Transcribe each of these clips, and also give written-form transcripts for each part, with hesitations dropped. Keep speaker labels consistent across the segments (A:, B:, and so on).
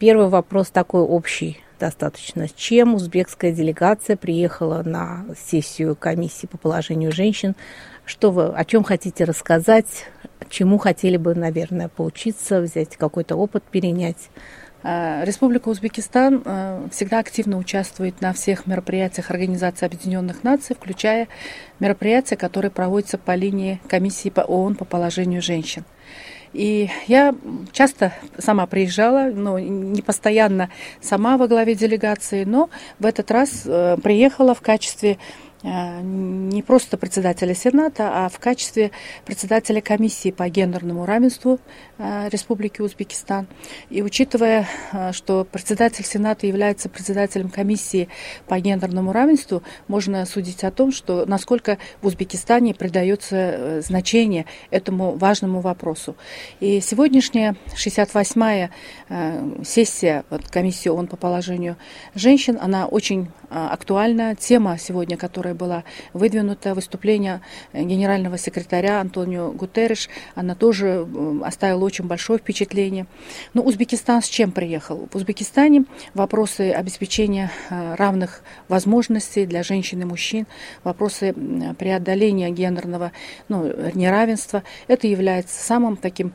A: Первый вопрос такой общий достаточно. С чем узбекская делегация приехала на сессию комиссии по положению женщин? Что вы, о чем хотите рассказать, чему хотели бы, наверное, поучиться, взять какой-то опыт, перенять?
B: Республика Узбекистан всегда активно участвует на всех мероприятиях Организации Объединенных Наций, включая мероприятия, которые проводятся по линии комиссии по ООН по положению женщин. И я часто сама приезжала, но не постоянно сама во главе делегации, но в этот раз приехала в качестве не просто председателя Сената, а в качестве председателя комиссии по гендерному равенству Республики Узбекистан. И учитывая, что председатель Сената является председателем комиссии по гендерному равенству, можно судить о том, что насколько в Узбекистане придается значение этому важному вопросу. И сегодняшняя 68-я сессия комиссии ООН по положению женщин, она очень актуальна. Тема сегодня, которая была выдвинута, выступление генерального секретаря Антонио Гутерриш, она тоже оставила очень большое впечатление. Но Узбекистан с чем приехал? В Узбекистане вопросы обеспечения равных возможностей для женщин и мужчин, вопросы преодоления гендерного неравенства, это является самым таким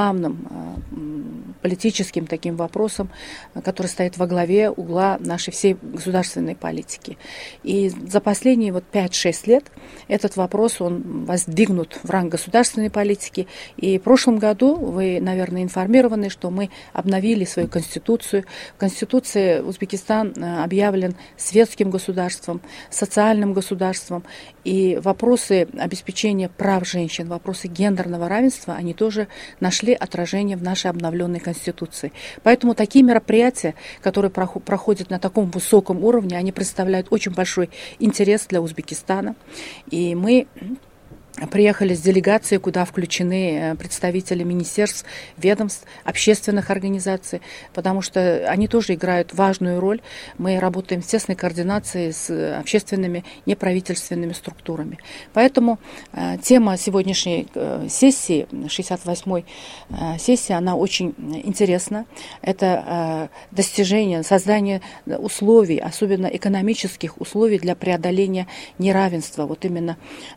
B: главным политическим таким вопросом, который стоит во главе угла нашей всей государственной политики. И за последние 5-6 лет этот вопрос, он воздвигнут в ранг государственной политики. И в прошлом году, вы, наверное, информированы, что мы обновили свою конституцию. В конституции Узбекистан объявлен светским государством, социальным государством. И вопросы обеспечения прав женщин, вопросы гендерного равенства, они тоже нашли отражение в нашей обновленной конституции. Поэтому такие мероприятия, которые проходят на таком высоком уровне, они представляют очень большой интерес для Узбекистана. И мы приехали с делегацией, куда включены представители министерств, ведомств, общественных организаций, потому что они тоже играют важную роль. Мы работаем в тесной координации с общественными неправительственными структурами. Поэтому тема сегодняшней сессии, 68-й сессии, она очень интересна. Это достижение, создание условий, особенно экономических условий для преодоления неравенства. Вот именно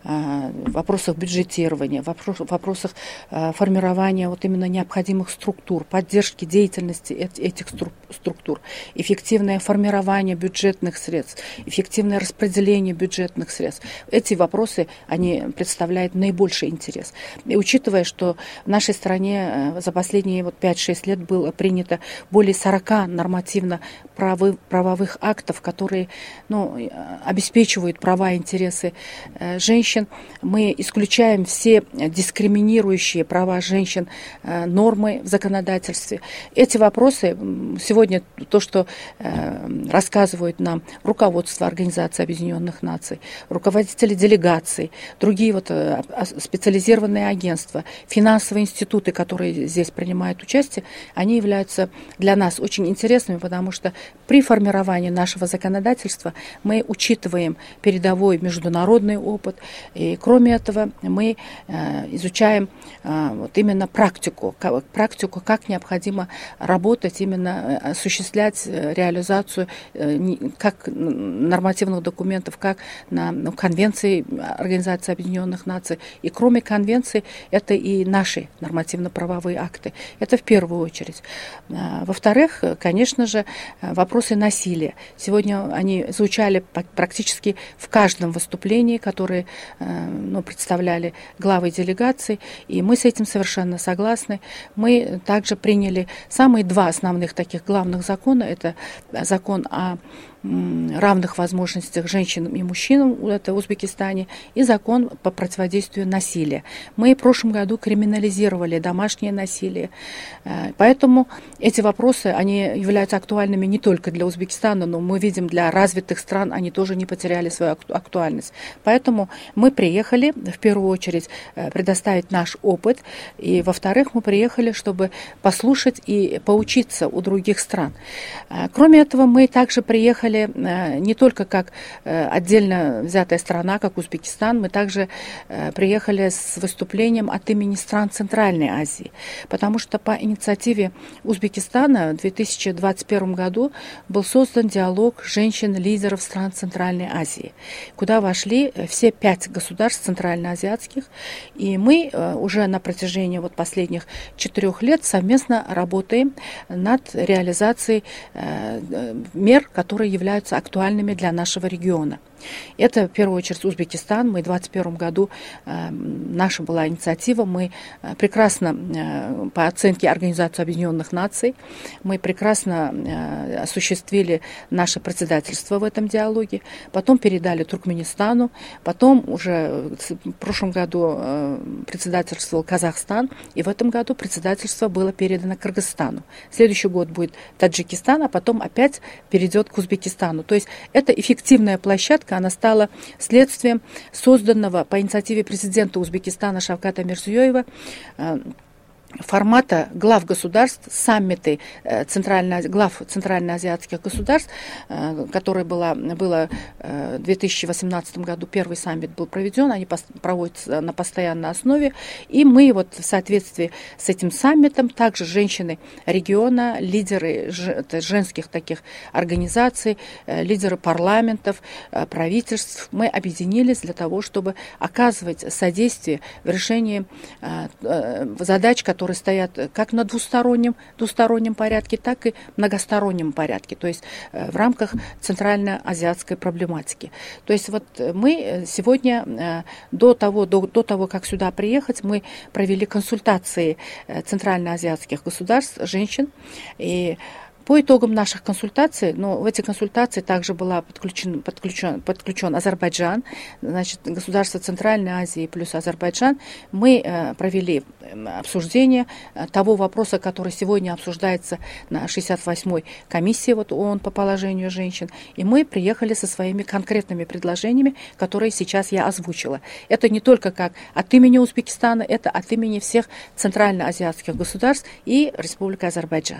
B: в вопросах бюджетирования, в вопросах формирования именно необходимых структур, поддержки деятельности этих структур, эффективное формирование бюджетных средств, эффективное распределение бюджетных средств. Эти вопросы, они представляют наибольший интерес. И учитывая, что в нашей стране за последние 5-6 лет было принято более 40 нормативно-правовых актов, которые обеспечивают права и интересы женщин, мы исключаем все дискриминирующие права женщин нормы в законодательстве. Эти вопросы сегодня, то, что рассказывают нам руководство Организации Объединенных Наций, руководители делегаций, другие специализированные агентства, финансовые институты, которые здесь принимают участие, они являются для нас очень интересными, потому что при формировании нашего законодательства мы учитываем передовой международный опыт, и кроме этого мы изучаем именно практику, как необходимо работать, именно осуществлять реализацию как нормативных документов, как на Конвенции Организации Объединенных Наций. И кроме Конвенции, это и наши нормативно-правовые акты. Это в первую очередь. Во-вторых, конечно же, вопросы насилия. Сегодня они звучали практически в каждом выступлении, которые представляли главы делегаций, и мы с этим совершенно согласны. Мы также приняли самые два основных таких главных закона. Это закон о равных возможностях женщинам и мужчинам в Узбекистане и закон по противодействию насилию. Мы в прошлом году криминализировали домашнее насилие. Поэтому эти вопросы, они являются актуальными не только для Узбекистана, но мы видим, для развитых стран они тоже не потеряли свою актуальность. Поэтому мы приехали в первую очередь предоставить наш опыт, и во-вторых, мы приехали, чтобы послушать и поучиться у других стран. Кроме этого, мы также приехали не только как отдельно взятая страна, как Узбекистан, мы также приехали с выступлением от имени стран Центральной Азии, потому что по инициативе Узбекистана в 2021 году был создан диалог женщин-лидеров стран Центральной Азии, куда вошли все 5 государств центральноазиатских, и мы уже на протяжении последних 4 лет совместно работаем над реализацией мер, которые являются актуальными для нашего региона. Это, в первую очередь, Узбекистан. Мы в 2021 году, наша была инициатива, мы прекрасно, по оценке Организации Объединенных Наций, мы прекрасно осуществили наше председательство в этом диалоге, потом передали Туркменистану, потом уже в прошлом году председательствовал Казахстан, и в этом году председательство было передано Кыргызстану. Следующий год будет Таджикистан, а потом опять перейдет к Узбекистану. То есть это эффективная площадка, она стала следствием созданного по инициативе президента Узбекистана Шавката Мирзиёева формата глав государств, саммиты глав центральноазиатских государств, который было в 2018 году, первый саммит был проведен, они проводятся на постоянной основе, и мы в соответствии с этим саммитом, также женщины региона, лидеры женских таких организаций, лидеры парламентов, правительств, мы объединились для того, чтобы оказывать содействие в решении задач, которые стоят как на двустороннем порядке, так и многостороннем порядке, то есть в рамках центральноазиатской проблематики. То есть мы сегодня, до того, как сюда приехать, мы провели консультации центральноазиатских государств, женщин, и по итогам наших консультаций, в эти консультации также был подключен Азербайджан, значит, государство Центральной Азии плюс Азербайджан. Мы провели обсуждение того вопроса, который сегодня обсуждается на 68-й комиссии ООН по положению женщин, и мы приехали со своими конкретными предложениями, которые сейчас я озвучила. Это не только как от имени Узбекистана, это от имени всех центральноазиатских государств и Республики Азербайджан.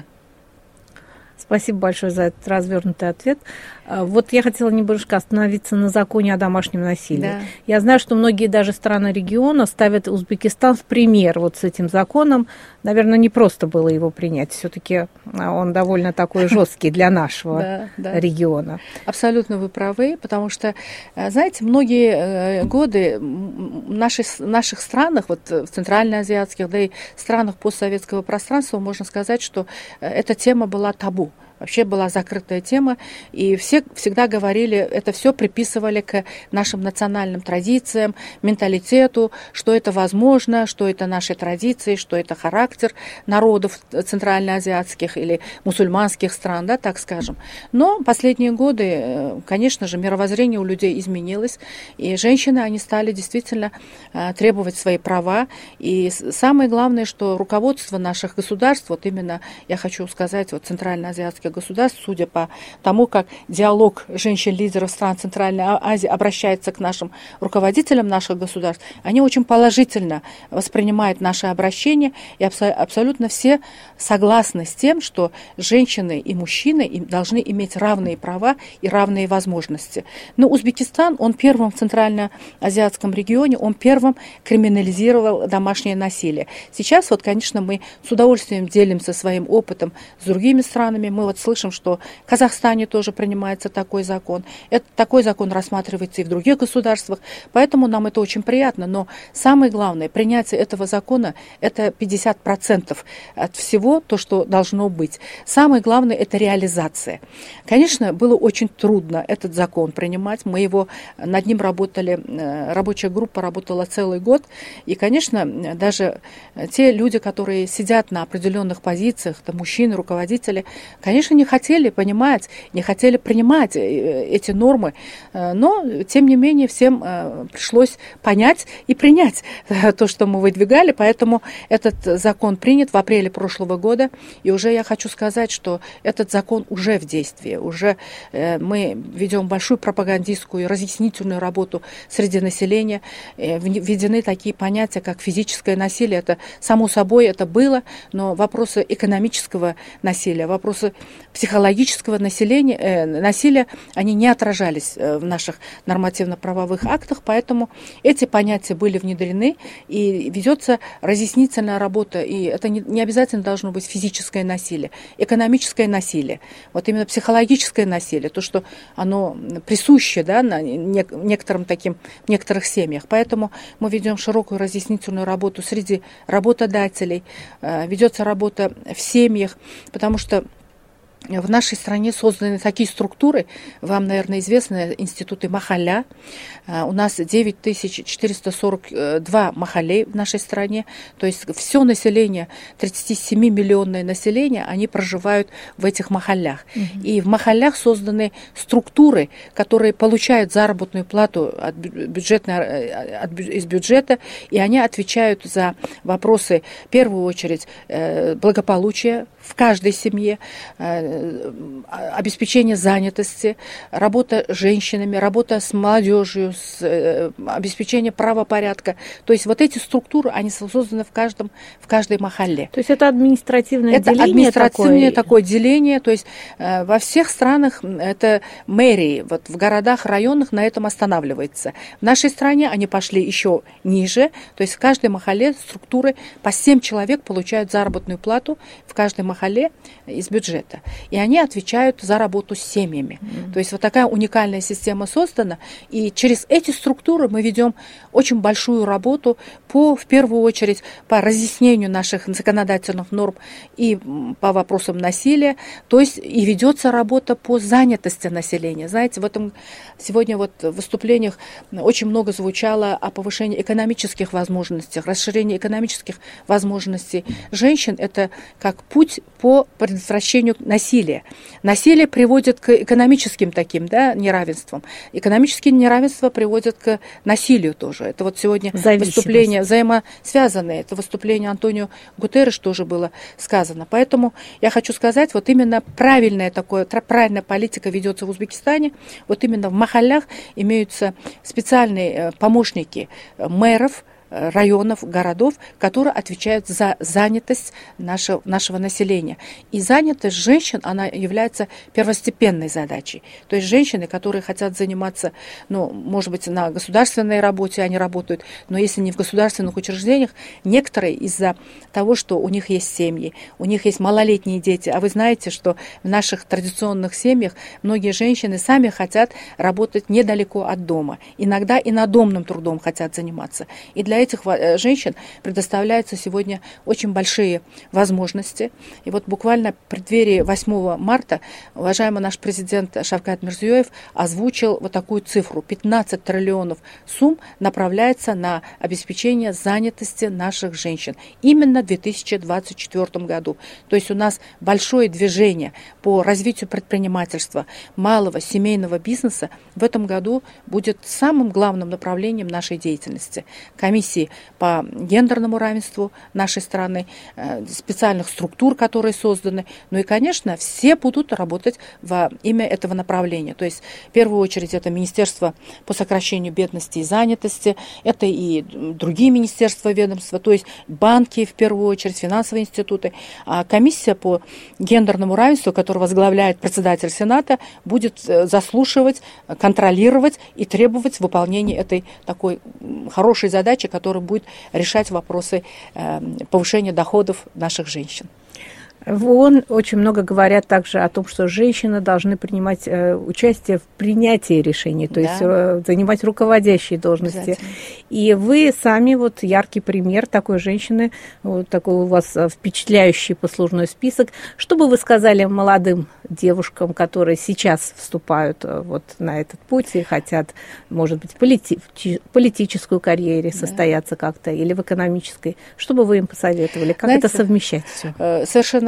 A: Спасибо большое за этот развернутый ответ. Я хотела немножко остановиться на законе о домашнем насилии. Да. Я знаю, что многие даже страны региона ставят Узбекистан в пример с этим законом. Наверное, не просто было его принять. Все-таки он довольно такой жесткий для нашего региона.
B: Абсолютно вы правы, потому что, знаете, многие годы в наших странах, в центральноазиатских, да и странах постсоветского пространства, можно сказать, что эта тема была табу. Вообще была закрытая тема, и все всегда говорили, это все приписывали к нашим национальным традициям, менталитету, что это возможно, что это наши традиции, что это характер народов центральноазиатских или мусульманских стран, так скажем. Но последние годы, конечно же, мировоззрение у людей изменилось, и женщины, они стали действительно требовать свои права, и самое главное, что руководство наших государств, именно я хочу сказать, центральноазиатских государств, судя по тому, как диалог женщин-лидеров стран Центральной Азии обращается к нашим руководителям наших государств, они очень положительно воспринимают наше обращение, и абсолютно все согласны с тем, что женщины и мужчины должны иметь равные права и равные возможности. Но Узбекистан, он первым в центральноазиатском регионе, он первым криминализировал домашнее насилие. Сейчас, конечно, мы с удовольствием делимся своим опытом с другими странами. Мы слышим, что в Казахстане тоже принимается такой закон. Такой закон рассматривается и в других государствах, поэтому нам это очень приятно. Но самое главное, принятие этого закона – это 50% от всего то, что должно быть. Самое главное – это реализация. Конечно, было очень трудно этот закон принимать. Мы над ним работали, рабочая группа работала целый год. И, конечно, даже те люди, которые сидят на определенных позициях, это мужчины, руководители, конечно, конечно, не хотели понимать, не хотели принимать эти нормы, но, тем не менее, всем пришлось понять и принять то, что мы выдвигали, поэтому этот закон принят в апреле прошлого года, и уже я хочу сказать, что этот закон уже в действии, уже мы ведем большую пропагандистскую и разъяснительную работу среди населения, введены такие понятия, как физическое насилие, это само собой это было, но вопросы экономического насилия, вопросы психологического насилия, они не отражались в наших нормативно-правовых актах, поэтому эти понятия были внедрены, и ведется разъяснительная работа, и это не обязательно должно быть физическое насилие, экономическое насилие, вот именно психологическое насилие, то, что оно присуще, да, на некоторых семьях. Поэтому мы ведем широкую разъяснительную работу среди работодателей, ведется работа в семьях, потому что в нашей стране созданы такие структуры, вам, наверное, известны институты Махалля. У нас 9442 Махаллей в нашей стране, то есть все население, 37-миллионное население, они проживают в этих Махаллях. И в Махаллях созданы структуры, которые получают заработную плату из бюджета, и они отвечают за вопросы, в первую очередь, благополучия в каждой семье, обеспечение занятости, работа с женщинами, работа с молодежью, обеспечение правопорядка. То есть вот эти структуры, они созданы в каждой махалле.
A: То есть это административное деление?
B: Это административное такое деление. То есть во всех странах это мэрии, вот в городах, районах на этом останавливается. В нашей стране они пошли еще ниже. То есть в каждой махалле структуры по 7 человек получают заработную плату в каждой махалле из бюджета. И они отвечают за работу с семьями. То есть вот такая уникальная система создана. И через эти структуры мы ведем очень большую работу в первую очередь, по разъяснению наших законодательных норм и по вопросам насилия. То есть и ведется работа по занятости населения. Знаете, сегодня в выступлениях очень много звучало о повышении экономических возможностей, расширении экономических возможностей женщин. Это как путь по предотвращению насилия. Насилие приводит к экономическим неравенствам. Экономические неравенства приводят к насилию тоже. Это вот сегодня выступление взаимосвязанные. Это выступление Антонио Гутерреш тоже было сказано. Поэтому я хочу сказать, вот именно правильная политика ведется в Узбекистане. Вот именно в махаллях имеются специальные помощники мэров, районов, городов, которые отвечают за занятость нашего населения. И занятость женщин, она является первостепенной задачей. То есть женщины, которые хотят заниматься, может быть, на государственной работе они работают, но если не в государственных учреждениях, некоторые из-за того, что у них есть семьи, у них есть малолетние дети, а вы знаете, что в наших традиционных семьях многие женщины сами хотят работать недалеко от дома, иногда и надомным трудом хотят заниматься. И для этих женщин предоставляются сегодня очень большие возможности. И вот буквально в преддверии 8 марта уважаемый наш президент Шавкат Мирзиёев озвучил вот такую цифру. 15 триллионов сумм направляется на обеспечение занятости наших женщин именно в 2024 году. То есть у нас большое движение по развитию предпринимательства, малого семейного бизнеса в этом году будет самым главным направлением нашей деятельности. Комиссии по гендерному равенству нашей страны, специальных структур, которые созданы. Ну и, конечно, все будут работать во имя этого направления. То есть, в первую очередь, это Министерство по сокращению бедности и занятости, это и другие министерства, ведомства, то есть банки, в первую очередь, финансовые институты. А комиссия по гендерному равенству, которую возглавляет председатель Сената, будет заслушивать, контролировать и требовать выполнения этой такой хорошей задачи, которая будет решать вопросы повышения доходов наших женщин.
A: В ООН очень много говорят также о том, что женщины должны принимать участие в принятии решений, то есть занимать руководящие должности. И вы сами яркий пример такой женщины, такой у вас впечатляющий послужной список. Что бы вы сказали молодым девушкам, которые сейчас вступают на этот путь и хотят, может быть, в политическую карьере состояться как-то или в экономической? Что бы вы им посоветовали? Как это совмещать все?
B: Совершенно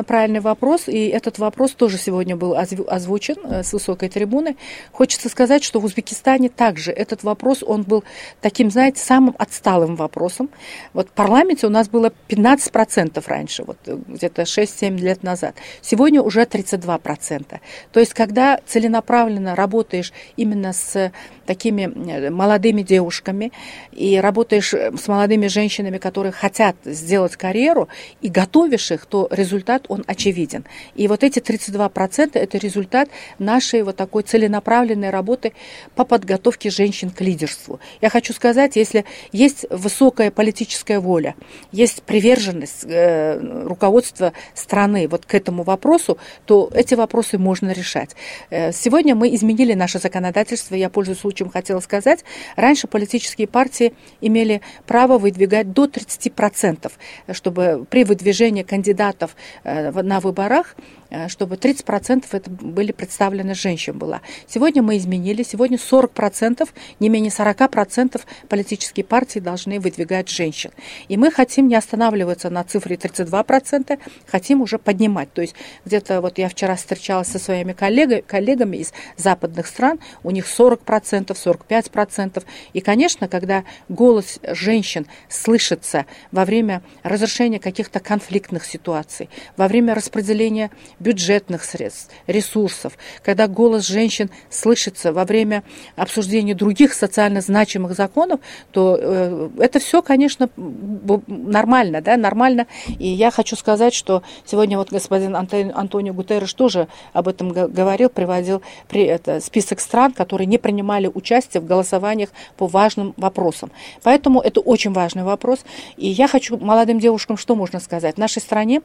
B: правильный вопрос, и этот вопрос тоже сегодня был озвучен с высокой трибуны. Хочется сказать, что в Узбекистане также этот вопрос, он был таким, знаете, самым отсталым вопросом. Вот в парламенте у нас было 15% раньше, вот где-то 6-7 лет назад. Сегодня уже 32%. То есть, когда целенаправленно работаешь именно с такими молодыми девушками и работаешь с молодыми женщинами, которые хотят сделать карьеру, и готовишь их, то результат, он очевиден. И вот эти 32% – это результат нашей вот такой целенаправленной работы по подготовке женщин к лидерству. Я хочу сказать, если есть высокая политическая воля, есть приверженность руководства страны вот к этому вопросу, то эти вопросы можно решать. Сегодня мы изменили наше законодательство, я, пользуясь случаем, хотела сказать, раньше политические партии имели право выдвигать до 30%, чтобы при выдвижении кандидатов на выборах, чтобы 30% это были представлены женщин была. Сегодня мы изменили, сегодня 40%, не менее 40% политические партии должны выдвигать женщин. И мы хотим не останавливаться на цифре 32%, хотим уже поднимать. То есть где-то вот я вчера встречалась со своими коллегами из западных стран, у них 40%, 45%. И, конечно, когда голос женщин слышится во время разрешения каких-то конфликтных ситуаций, во время распределения бюджетных средств, ресурсов, когда голос женщин слышится во время обсуждения других социально значимых законов, то это все, конечно, нормально, да, нормально. И я хочу сказать, что сегодня вот господин Антонио Гутерреш тоже об этом говорил, приводил список стран, которые не принимали участие в голосованиях по важным вопросам. Поэтому это очень важный вопрос. И я хочу молодым девушкам, что можно сказать? В нашей стране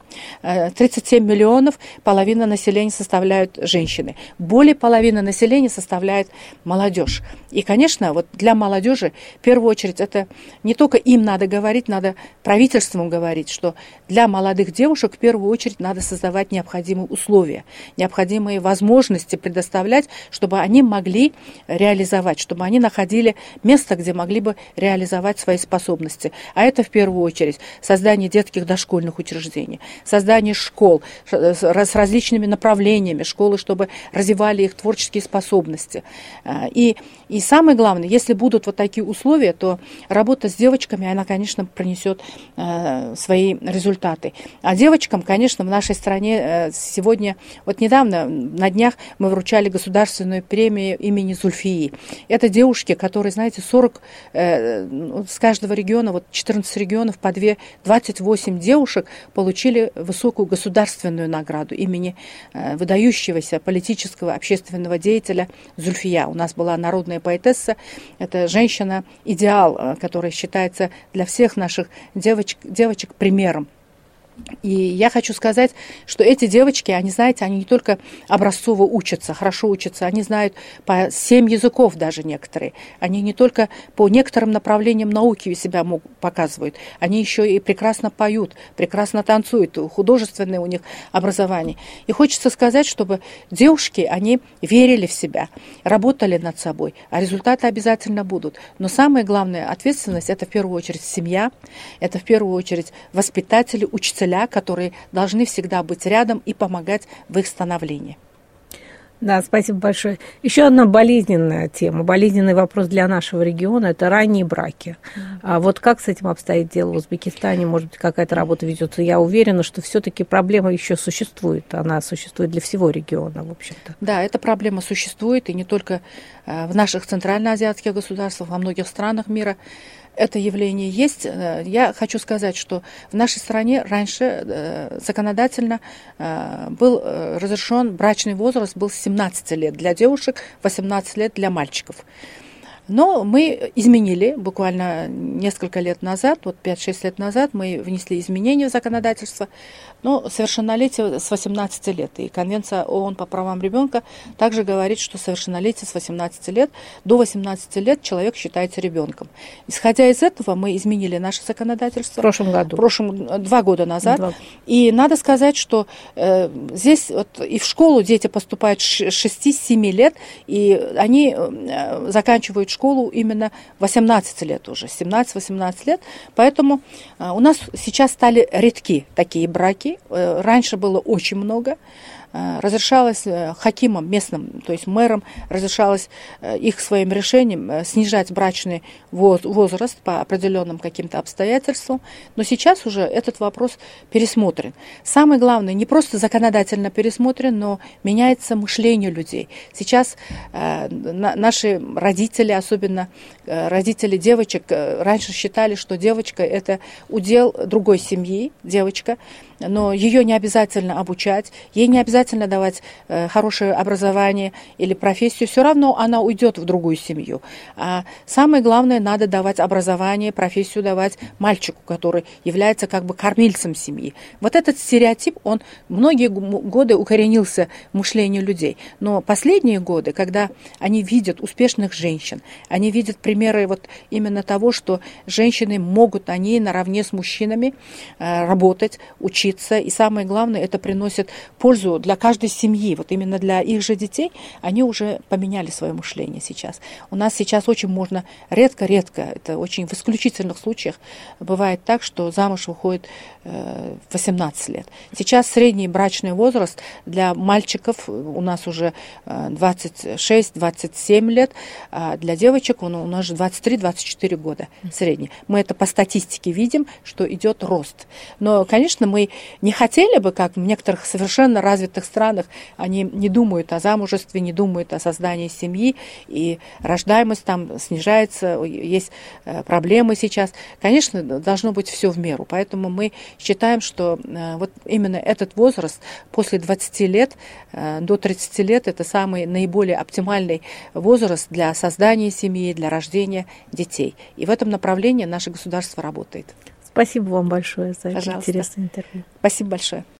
B: 37 миллионов, половина населения составляют женщины. Более половины населения составляет молодежь. И, конечно, вот для молодежи, в первую очередь, это не только им надо говорить, надо правительством говорить, что для молодых девушек в первую очередь надо создавать необходимые условия, необходимые возможности предоставлять, чтобы они могли реализовать, чтобы они находили место, где могли бы реализовать свои способности. А это в первую очередь создание детских дошкольных учреждений, создание школ с различными направлениями, школы, чтобы развивали их творческие способности. И самое главное, если будут вот такие условия, то работа с девочками, она, конечно, принесет свои результаты. А девочкам, конечно, в нашей стране сегодня, вот недавно, на днях мы вручали государственную премию имени Зульфии. Это девушки, которые, знаете, 40, с каждого региона, вот 14 регионов, по 28 девушек получили высокую государственную награду имени выдающегося политического общественного деятеля Зульфия. У нас была народная поэтесса, это женщина-идеал, которая считается для всех наших девочек примером. И я хочу сказать, что эти девочки, они, знаете, они не только образцово учатся, хорошо учатся, они знают по 7 языков даже некоторые. Они не только по некоторым направлениям науки себя показывают, они еще и прекрасно поют, прекрасно танцуют, художественное у них образование. И хочется сказать, чтобы девушки, они верили в себя, работали над собой, а результаты обязательно будут. Но самая главная ответственность – это в первую очередь семья, это в первую очередь воспитатели, учителя, которые должны всегда быть рядом и помогать в их становлении.
A: Да, спасибо большое. Еще одна болезненная тема, болезненный вопрос для нашего региона – это ранние браки. А вот как с этим обстоит дело в Узбекистане? Может быть, какая-то работа ведется? Я уверена, что все-таки проблема еще существует. Она существует для всего региона, в общем-то.
B: Да, эта проблема существует, и не только в наших центральноазиатских государствах, во многих странах мира. Это явление есть. Я хочу сказать, что в нашей стране раньше законодательно был разрешен брачный возраст, был 17 лет для девушек, 18 лет для мальчиков. Но мы изменили буквально несколько лет назад, вот 5-6 лет назад мы внесли изменения в законодательство, но совершеннолетие с 18 лет. И Конвенция ООН по правам ребенка также говорит, что совершеннолетие с 18 лет, до 18 лет человек считается ребенком. Исходя из этого, мы изменили наше законодательство.
A: В прошлом году.
B: 2 года назад. И надо сказать, что здесь вот, и в школу дети поступают с 6-7 лет, и они заканчивают школу именно 18 лет уже, 17-18 лет. Поэтому у нас сейчас стали редки такие браки. Раньше было очень много. Разрешалось хакимам местным, то есть мэрам, разрешалось их своим решением снижать брачный возраст по определенным каким-то обстоятельствам. Но сейчас уже этот вопрос пересмотрен. Самое главное, не просто законодательно пересмотрен, но меняется мышление людей. Сейчас наши родители, особенно родители девочек, раньше считали, что девочка – это удел другой семьи, девочка, но ее не обязательно обучать, ей не обязательно давать хорошее образование или профессию, все равно она уйдет в другую семью. А самое главное, надо давать образование, профессию давать мальчику, который является как бы кормильцем семьи. Вот этот стереотип, он многие годы укоренился в мышлении людей. Но последние годы, когда они видят успешных женщин, они видят примеры вот именно того, что женщины могут, они наравне с мужчинами работать, учиться, и самое главное, это приносит пользу для каждой семьи, вот именно для их же детей, они уже поменяли свое мышление сейчас. У нас сейчас очень можно редко, это очень в исключительных случаях бывает так, что замуж выходит в 18 лет. Сейчас средний брачный возраст для мальчиков у нас уже 26-27 лет, а для девочек у нас же 23-24 года средний. Мы это по статистике видим, что идет рост. Но, конечно, мы не хотели бы, как в некоторых совершенно развитых странах, они не думают о замужестве, не думают о создании семьи, и рождаемость там снижается, есть проблемы сейчас. Конечно, должно быть все в меру, поэтому мы считаем, что вот именно этот возраст после 20 лет до 30 лет это самый наиболее оптимальный возраст для создания семьи, для рождения детей. И в этом направлении наше государство работает.
A: Спасибо вам большое за это
B: Пожалуйста.
A: интересное интервью.
B: Спасибо большое.